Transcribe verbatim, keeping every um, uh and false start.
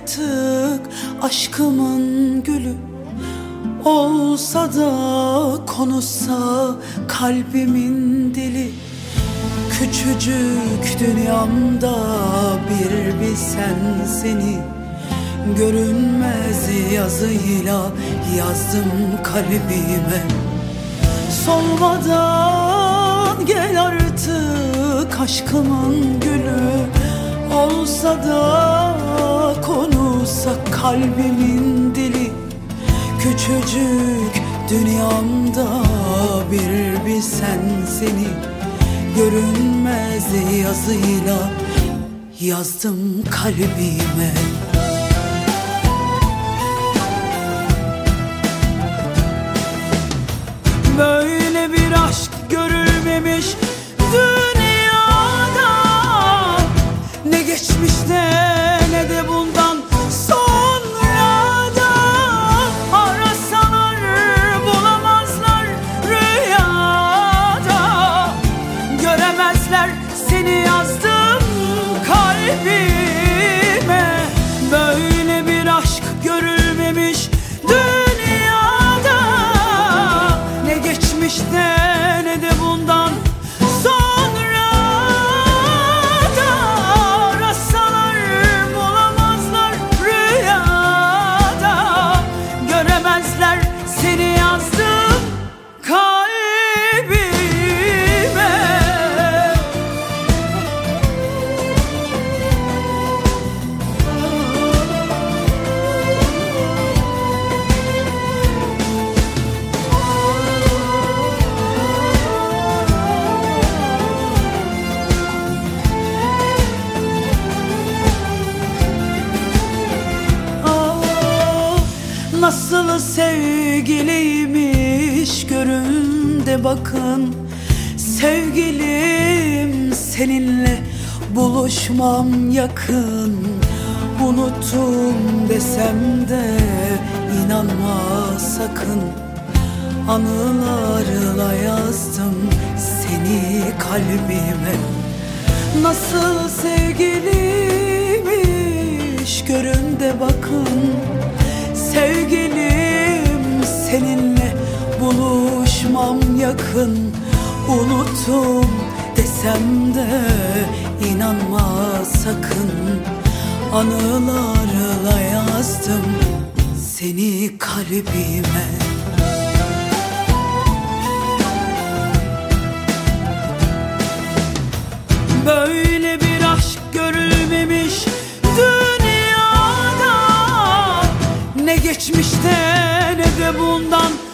artık aşkımın gülü. Olsa da konuşsa kalbimin dili. Küçücük dünyamda bir bilsen seni. Görünmez yazıyla yazdım kalbime. Solmadan gel artık aşkımın gülü. Olsa da konuşsa kalbimin dili. Küçücük dünyamda bir bilsen seni. Görünmez yazıyla yazdım kalbime. Böyle bir aşk görülmemiş dünyada. Ne geçmişte ne de bundan sonra da. Arasalar bulamazlar rüyada. Göremezler seni yazdım kalbime. Böyle bir aşk görülmemiş dünyada. Ne geçmişte ne de bundan sonra da. Arasalar bulamazlar rüyada. Göremezler seni yazdım kalbime. Nasıl sevgiliymiş görün de bakın. Sevgilim seninle buluşmam yakın. Unuttum desem de inanma sakın. Anılarla yazdım seni kalbime. Nasıl sevgiliymiş görün de bakın. Sevgilim seninle buluşmam yakın. Unuttum desem de inanma sakın. Anılarla yazdım seni kalbime. Böyle bir aşk görülmemiş dünyada. Ne geçmişte ne de bundan